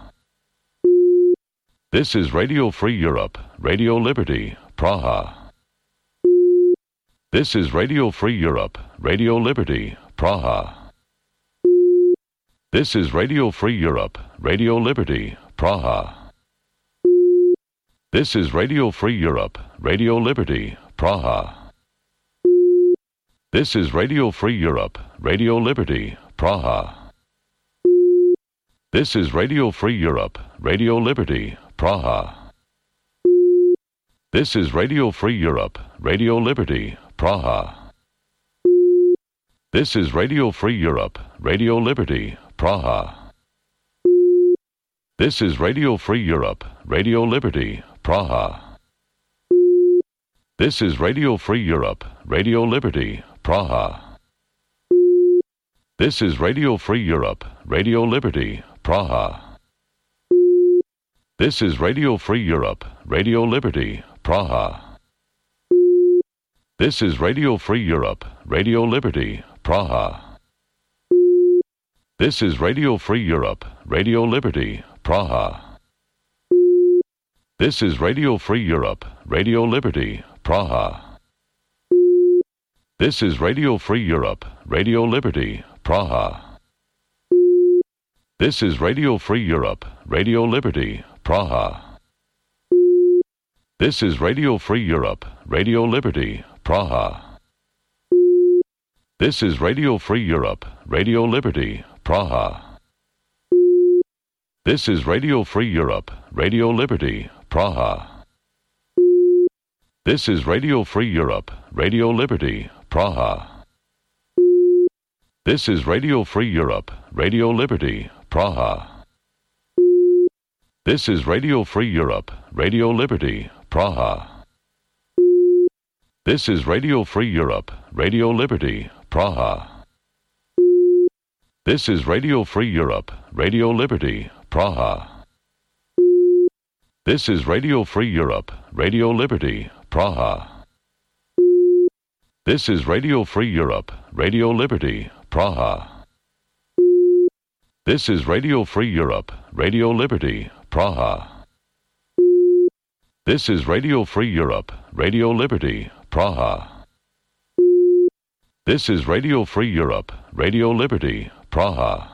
A: This is Radio Free Europe, Radio Liberty, Praha. This is Radio Free Europe, Radio Liberty, Praha. This is Radio Free Europe, Radio Liberty, Praha. This is Radio Free Europe, Radio Liberty, Praha. This is Radio Free Europe, Radio Liberty, Praha. This is Radio Free Europe, Radio Liberty, Praha. This is Radio Free Europe, Radio Liberty, Praha. This is Radio Free Europe, Radio Liberty, Praha. This is Radio Free Europe, Radio Liberty, Praha. This is Radio Free Europe, Radio Liberty, Praha. This is Radio Free Europe, Radio Liberty, Praha. This is Radio Free Europe, Radio Liberty, Praha. This is Radio Free Europe, Radio Liberty, Praha. This is Radio Free Europe, Radio Liberty, Praha. This is Radio Free Europe, Radio Liberty, Praha. This is Radio Free Europe, Radio Liberty, Praha. This is Radio Free Europe, Radio Liberty, Praha. This is Radio Free Europe, Radio Liberty, Praha. This is Radio Free Europe, Radio Liberty, Praha. This is Radio Free Europe, Radio Liberty, Praha. This is Radio Free Europe, Radio Liberty, Praha. This is Radio Free Europe, Radio Liberty, Praha. This is Radio Free Europe, Radio Liberty, Praha. This is Radio Free Europe, Radio Liberty, Praha. This is Radio Free Europe, Radio Liberty, Praha. This is Radio Free Europe, Radio Liberty, Praha. This is Radio Free Europe, Radio Liberty, Praha. This is Radio Free Europe, Radio Liberty, Praha. This is Radio Free Europe, Radio Liberty, Praha. This is Radio Free Europe, Radio Liberty, Praha.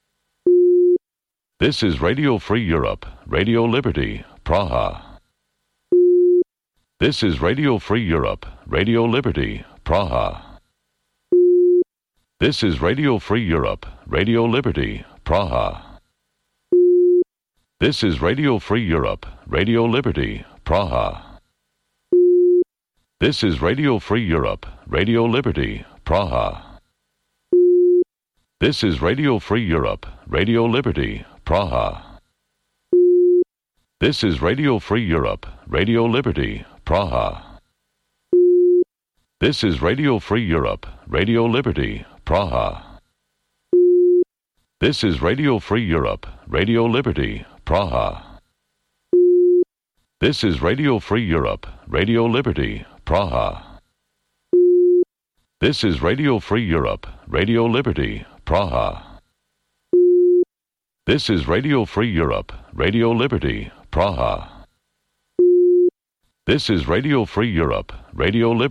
A: This is Radio Free Europe, Radio Liberty, Praha. This is Radio Free Europe, Radio Liberty, Praha. This is Radio Free Europe, Radio Liberty, Praha. This is Radio Free Europe, Radio Liberty, Praha. This is Radio Free Europe, Radio Liberty, Praha. This is Radio Free Europe, Radio Liberty, Praha. This is Radio Free Europe, Radio Liberty, Praha. This is Radio Free Europe, Radio Liberty, Praha. This is Radio Free Europe, Radio Liberty, Praha. This is Radio Free Europe, Radio Liberty, Praha. This is Radio Free Europe, Radio Liberty, Praha. This is Radio Free Europe, Radio Liberty, Praha. This is Radio Free Europe, Radio Liberty.